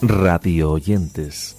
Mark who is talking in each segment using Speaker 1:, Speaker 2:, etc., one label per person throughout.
Speaker 1: radio oyentes.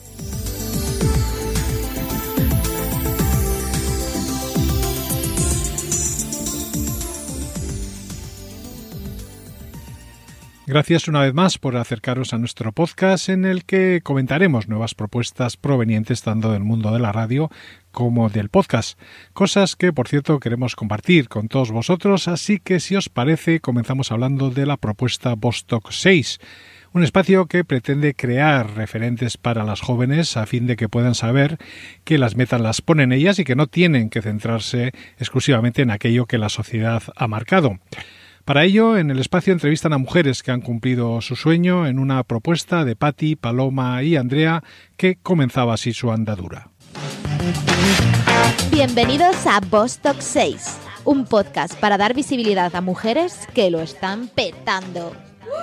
Speaker 2: Gracias una vez más por acercaros a nuestro podcast en el que comentaremos nuevas propuestas provenientes tanto del mundo de la radio como del podcast. Cosas que, por cierto, queremos compartir con todos vosotros, así que si os parece, comenzamos hablando de la propuesta Vostok 6. Un espacio que pretende crear referentes para las jóvenes a fin de que puedan saber que las metas las ponen ellas y que no tienen que centrarse exclusivamente en aquello que la sociedad ha marcado. Para ello, en el espacio entrevistan a mujeres que han cumplido su sueño en una propuesta de Patti, Paloma y Andrea que comenzaba así su andadura.
Speaker 3: Bienvenidos a Vostok 6, un podcast para dar visibilidad a mujeres que lo están petando.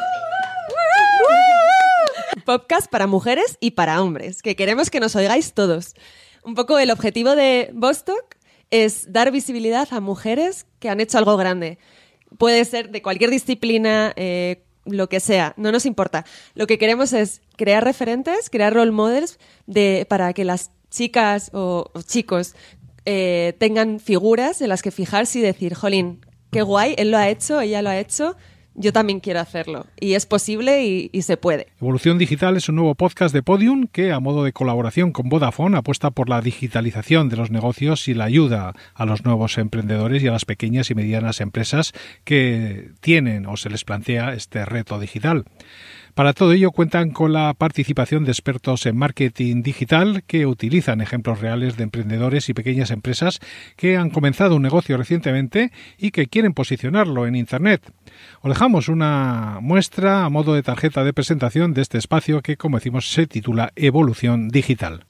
Speaker 4: Podcast para mujeres y para hombres, que queremos que nos oigáis todos. Un poco el objetivo de Vostok es dar visibilidad a mujeres que han hecho algo grande. Puede ser de cualquier disciplina, lo que sea, no nos importa. Lo que queremos es crear referentes, crear role models para que las chicas o chicos tengan figuras en las que fijarse y decir, jolín, qué guay, él lo ha hecho, ella lo ha hecho, yo también quiero hacerlo. Y es posible y se puede.
Speaker 2: Evolución Digital es un nuevo podcast de Podium que, a modo de colaboración con Vodafone, apuesta por la digitalización de los negocios y la ayuda a los nuevos emprendedores y a las pequeñas y medianas empresas que tienen o se les plantea este reto digital. Para todo ello cuentan con la participación de expertos en marketing digital que utilizan ejemplos reales de emprendedores y pequeñas empresas que han comenzado un negocio recientemente y que quieren posicionarlo en Internet. Os dejamos una muestra a modo de tarjeta de presentación de este espacio que, como decimos, se titula Evolución Digital.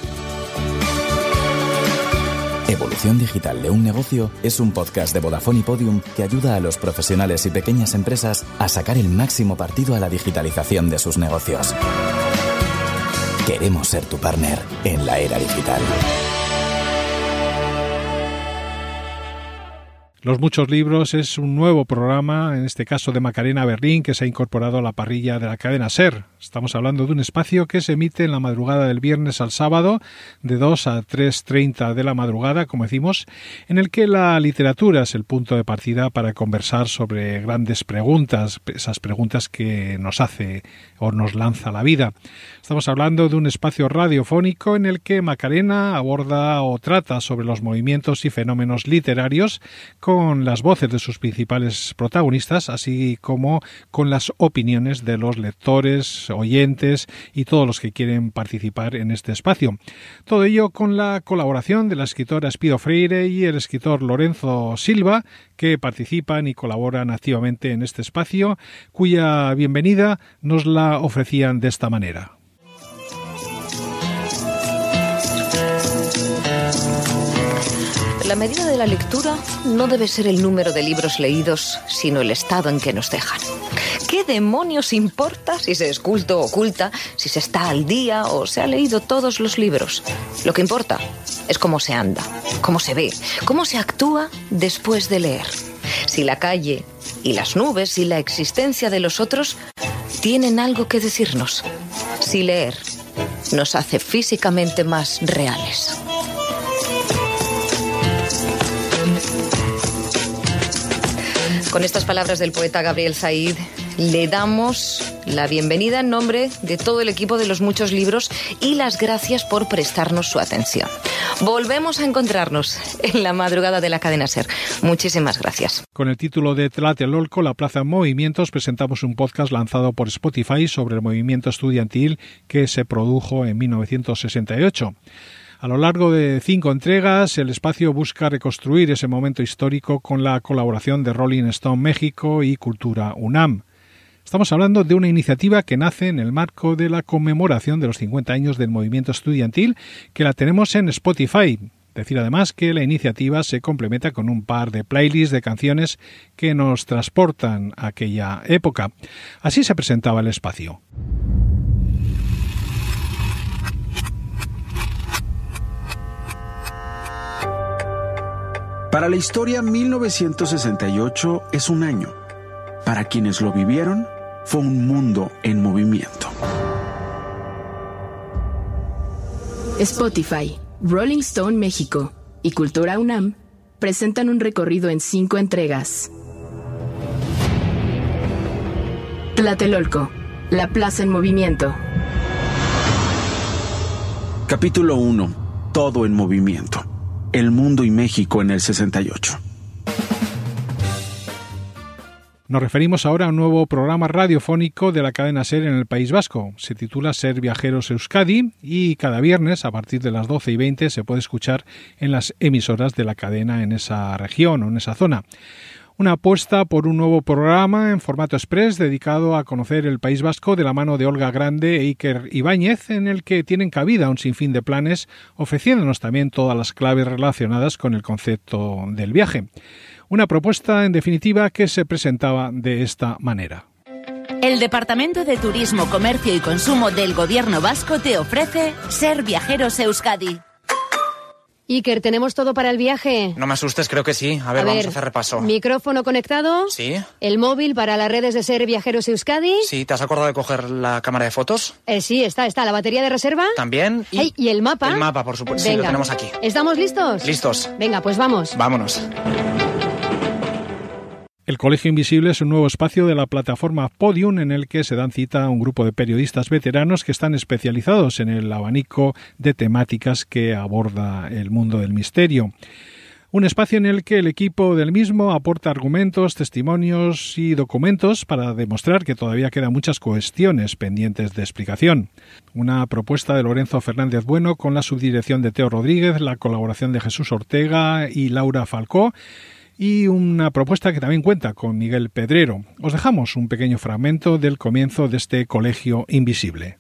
Speaker 5: Evolución Digital de un negocio es un podcast de Vodafone y Podium que ayuda a los profesionales y pequeñas empresas a sacar el máximo partido a la digitalización de sus negocios. Queremos ser tu partner en la era digital.
Speaker 2: Los muchos libros es un nuevo programa, en este caso de Macarena Berlín, que se ha incorporado a la parrilla de la cadena SER. Estamos hablando de un espacio que se emite en la madrugada del viernes al sábado, de 2 a 3:30 de la madrugada, como decimos, en el que la literatura es el punto de partida para conversar sobre grandes preguntas, esas preguntas que nos hace o nos lanza la vida. Estamos hablando de un espacio radiofónico en el que Macarena aborda o trata sobre los movimientos y fenómenos literarios con las voces de sus principales protagonistas, así como con las opiniones de los lectores, oyentes y todos los que quieren participar en este espacio. Todo ello con la colaboración de la escritora Espido Freire y el escritor Lorenzo Silva, que participan y colaboran activamente en este espacio, cuya bienvenida nos la ofrecían de esta manera.
Speaker 6: La medida de la lectura no debe ser el número de libros leídos, sino el estado en que nos dejan. ¿Qué demonios importa si se es culto o culta, si se está al día o se ha leído todos los libros? Lo que importa es cómo se anda, cómo se ve, cómo se actúa después de leer. Si la calle y las nubes y la existencia de los otros tienen algo que decirnos. Si leer nos hace físicamente más reales. Con estas palabras del poeta Gabriel Said, le damos la bienvenida en nombre de todo el equipo de Los Muchos Libros y las gracias por prestarnos su atención. Volvemos a encontrarnos en la madrugada de la cadena SER. Muchísimas gracias.
Speaker 2: Con el título de Tlatelolco, la plaza en movimientos, presentamos un podcast lanzado por Spotify sobre el movimiento estudiantil que se produjo en 1968. A lo largo de 5 entregas, el espacio busca reconstruir ese momento histórico con la colaboración de Rolling Stone México y Cultura UNAM. Estamos hablando de una iniciativa que nace en el marco de la conmemoración de los 50 años del movimiento estudiantil, que la tenemos en Spotify. Decir además que la iniciativa se complementa con un par de playlists de canciones que nos transportan a aquella época. Así se presentaba el espacio.
Speaker 7: Para la historia, 1968 es un año. Para quienes lo vivieron, fue un mundo en movimiento.
Speaker 8: Spotify, Rolling Stone México y Cultura UNAM presentan un recorrido en 5 entregas. Tlatelolco, la plaza en movimiento.
Speaker 7: Capítulo 1. Todo en movimiento. El mundo y México en el 68.
Speaker 2: Nos referimos ahora a un nuevo programa radiofónico de la cadena SER en el País Vasco. Se titula Ser Viajeros Euskadi y cada viernes a partir de las 12:20 se puede escuchar en las emisoras de la cadena en esa región o en esa zona. Una apuesta por un nuevo programa en formato express dedicado a conocer el País Vasco de la mano de Olga Grande e Iker Ibáñez, en el que tienen cabida un sinfín de planes, ofreciéndonos también todas las claves relacionadas con el concepto del viaje. Una propuesta, en definitiva, que se presentaba de esta manera.
Speaker 9: El Departamento de Turismo, Comercio y Consumo del Gobierno Vasco te ofrece Ser Viajeros Euskadi.
Speaker 10: Iker, ¿tenemos todo para el viaje?
Speaker 11: No me asustes, creo que sí. A ver, vamos a hacer repaso.
Speaker 10: ¿Micrófono conectado?
Speaker 11: Sí.
Speaker 10: ¿El móvil para las redes de Ser Viajeros Euskadi?
Speaker 11: Sí, ¿te has acordado de coger la cámara de fotos?
Speaker 10: Sí, está. ¿La batería de reserva?
Speaker 11: También.
Speaker 10: ¿Y el mapa?
Speaker 11: El mapa, por supuesto.
Speaker 10: Venga.
Speaker 11: Sí, lo tenemos aquí.
Speaker 10: ¿Estamos listos?
Speaker 11: Listos.
Speaker 10: Venga, pues vamos.
Speaker 11: Vámonos.
Speaker 2: El Colegio Invisible es un nuevo espacio de la plataforma Podium en el que se dan cita a un grupo de periodistas veteranos que están especializados en el abanico de temáticas que aborda el mundo del misterio. Un espacio en el que el equipo del mismo aporta argumentos, testimonios y documentos para demostrar que todavía quedan muchas cuestiones pendientes de explicación. Una propuesta de Lorenzo Fernández Bueno con la subdirección de Teo Rodríguez, la colaboración de Jesús Ortega y Laura Falcó, y una propuesta que también cuenta con Miguel Pedrero. Os dejamos un pequeño fragmento del comienzo de este Colegio Invisible.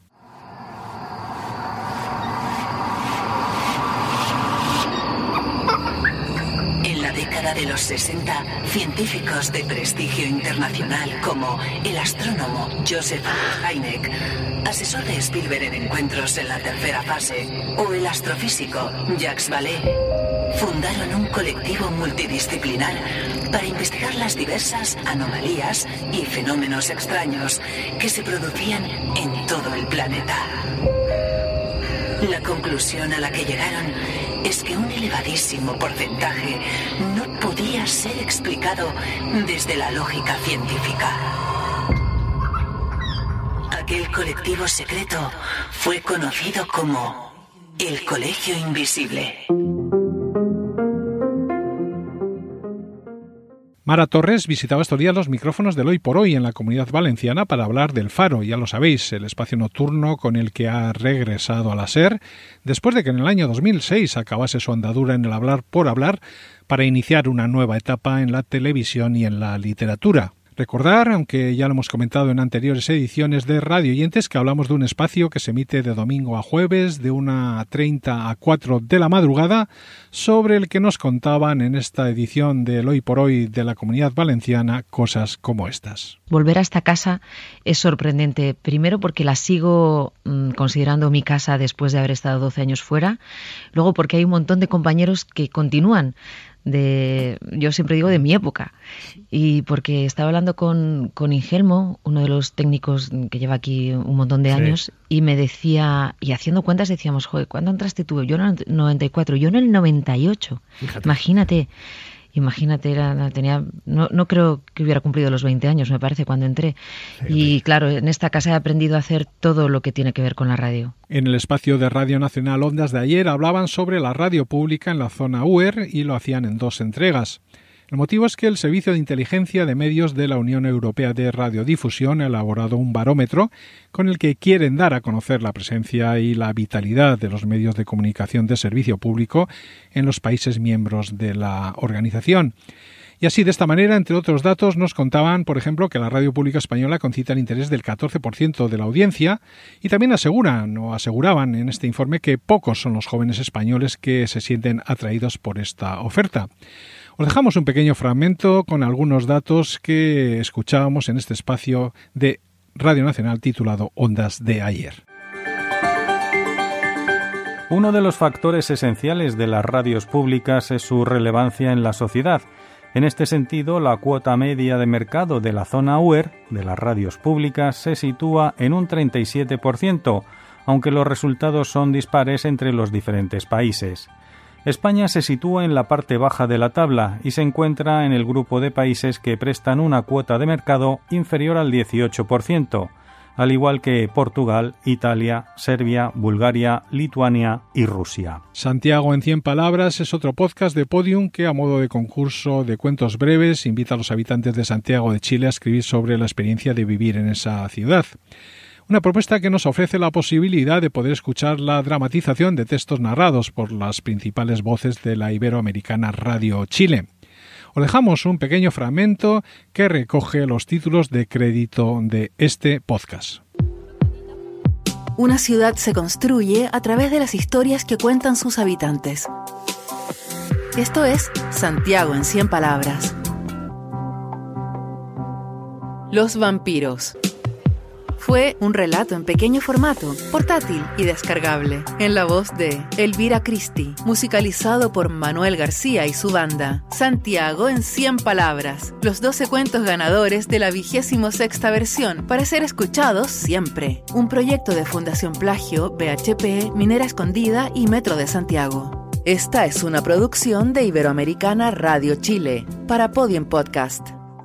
Speaker 12: En la década de los 60, científicos de prestigio internacional como el astrónomo Joseph Hynek, asesor de Spielberg en encuentros en la tercera fase, o el astrofísico Jacques Vallée, fundaron un colectivo multidisciplinar para investigar las diversas anomalías y fenómenos extraños que se producían en todo el planeta. La conclusión a la que llegaron es que un elevadísimo porcentaje no podía ser explicado desde la lógica científica. Aquel colectivo secreto fue conocido como el Colegio Invisible.
Speaker 2: Mara Torres visitaba estos días los micrófonos del Hoy por Hoy en la Comunidad Valenciana para hablar del Faro, ya lo sabéis, el espacio nocturno con el que ha regresado a la SER después de que en el año 2006 acabase su andadura en el hablar por hablar para iniciar una nueva etapa en la televisión y en la literatura. Recordar, aunque ya lo hemos comentado en anteriores ediciones de Radio Oyentes, que hablamos de un espacio que se emite de domingo a jueves de 1:30 a 4 de la madrugada, sobre el que nos contaban en esta edición del Hoy por Hoy de la Comunidad Valenciana cosas como estas.
Speaker 13: Volver a esta casa es sorprendente, primero porque la sigo considerando mi casa después de haber estado 12 años fuera, luego porque hay un montón de compañeros que continúan yo siempre digo de mi época, y porque estaba hablando con Ingelmo, uno de los técnicos que lleva aquí un montón de años, y me decía, y haciendo cuentas decíamos, joder, ¿cuándo entraste tú? Yo en el 94, yo en el 98. Fíjate. Imagínate, no creo que hubiera cumplido los 20 años, me parece, cuando entré. Fíjate. Y claro, en esta casa he aprendido a hacer todo lo que tiene que ver con la radio.
Speaker 2: En el espacio de Radio Nacional Ondas de ayer hablaban sobre la radio pública en la zona UER y lo hacían en 2 entregas. El motivo es que el Servicio de Inteligencia de Medios de la Unión Europea de Radiodifusión ha elaborado un barómetro con el que quieren dar a conocer la presencia y la vitalidad de los medios de comunicación de servicio público en los países miembros de la organización. Y así, de esta manera, entre otros datos, nos contaban, por ejemplo, que la radio pública española concita el interés del 14% de la audiencia y también aseguraban en este informe que pocos son los jóvenes españoles que se sienten atraídos por esta oferta. Os dejamos un pequeño fragmento con algunos datos que escuchábamos en este espacio de Radio Nacional titulado Ondas de ayer.
Speaker 14: Uno de los factores esenciales de las radios públicas es su relevancia en la sociedad. En este sentido, la cuota media de mercado de la zona UER de las radios públicas se sitúa en un 37%, aunque los resultados son dispares entre los diferentes países. España se sitúa en la parte baja de la tabla y se encuentra en el grupo de países que prestan una cuota de mercado inferior al 18%, al igual que Portugal, Italia, Serbia, Bulgaria, Lituania y Rusia.
Speaker 2: Santiago en 100 palabras es otro podcast de Podium que, a modo de concurso de cuentos breves, invita a los habitantes de Santiago de Chile a escribir sobre la experiencia de vivir en esa ciudad. Una propuesta que nos ofrece la posibilidad de poder escuchar la dramatización de textos narrados por las principales voces de la iberoamericana Radio Chile. Os dejamos un pequeño fragmento que recoge los títulos de crédito de este podcast.
Speaker 15: Una ciudad se construye a través de las historias que cuentan sus habitantes. Esto es Santiago en 100 palabras. Los vampiros. Fue un relato en pequeño formato, portátil y descargable, en la voz de Elvira Cristi, musicalizado por Manuel García y su banda. Santiago en 100 palabras, los 12 cuentos ganadores de la 26ª versión, para ser escuchados siempre. Un proyecto de Fundación Plagio, BHP, Minera Escondida y Metro de Santiago. Esta es una producción de Iberoamericana Radio Chile, para Podium Podcast.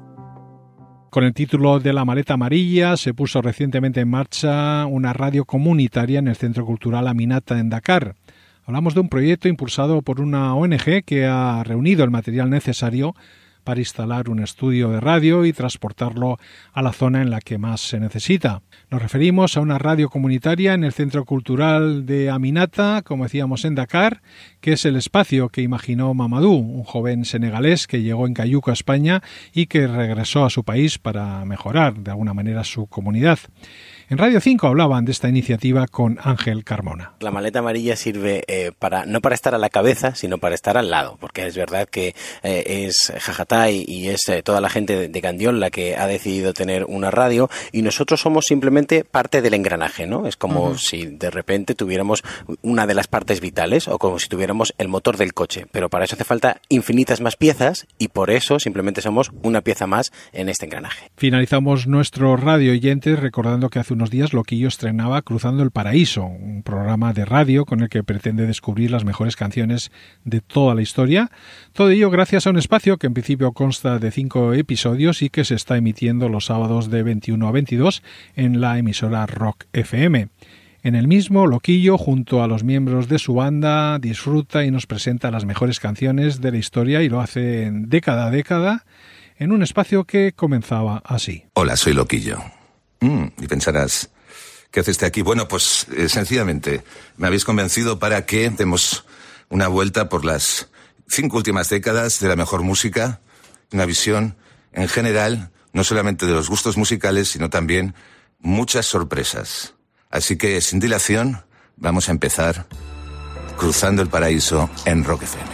Speaker 2: Con el título de La Maleta Amarilla se puso recientemente en marcha una radio comunitaria en el Centro Cultural Aminata en Dakar. Hablamos de un proyecto impulsado por una ONG que ha reunido el material necesario para instalar un estudio de radio y transportarlo a la zona en la que más se necesita. Nos referimos a una radio comunitaria en el Centro Cultural de Aminata, como decíamos, en Dakar, que es el espacio que imaginó Mamadou, un joven senegalés que llegó en cayuco a España y que regresó a su país para mejorar de alguna manera su comunidad. En Radio 5 hablaban de esta iniciativa con Ángel Carmona.
Speaker 16: La maleta amarilla sirve no para estar a la cabeza, sino para estar al lado, porque es verdad que es Jajatay y es toda la gente de Gandiol la que ha decidido tener una radio y nosotros somos simplemente parte del engranaje, ¿no? Es como si de repente tuviéramos una de las partes vitales o como si tuviéramos el motor del coche, pero para eso hace falta infinitas más piezas y por eso simplemente somos una pieza más en este engranaje.
Speaker 2: Finalizamos nuestro radio oyentes recordando que hace unos días Loquillo estrenaba Cruzando el Paraíso, un programa de radio con el que pretende descubrir las mejores canciones de toda la historia. Todo ello gracias a un espacio que en principio consta de 5 episodios y que se está emitiendo los sábados de 21 a 22 en la emisora Rock FM. En el mismo, Loquillo, junto a los miembros de su banda, disfruta y nos presenta las mejores canciones de la historia y lo hace en década a década en un espacio que comenzaba así.
Speaker 17: Hola, soy Loquillo. Y pensarás, ¿qué hace usted aquí? Bueno, pues sencillamente me habéis convencido para que demos una vuelta por las 5 últimas décadas de la mejor música, una visión en general, no solamente de los gustos musicales, sino también muchas sorpresas. Así que, sin dilación, vamos a empezar Cruzando el Paraíso en Rock FM.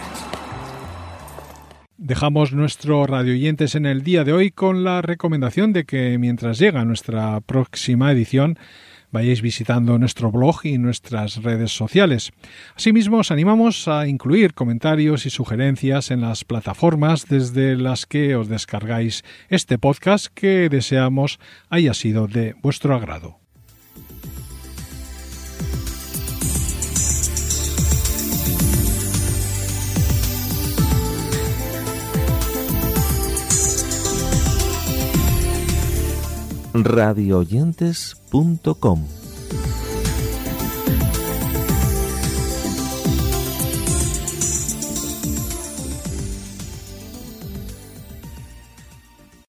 Speaker 2: Dejamos nuestro radio oyentes en el día de hoy con la recomendación de que mientras llega nuestra próxima edición vayáis visitando nuestro blog y nuestras redes sociales. Asimismo, os animamos a incluir comentarios y sugerencias en las plataformas desde las que os descargáis este podcast que deseamos haya sido de vuestro agrado.
Speaker 1: radioyentes.com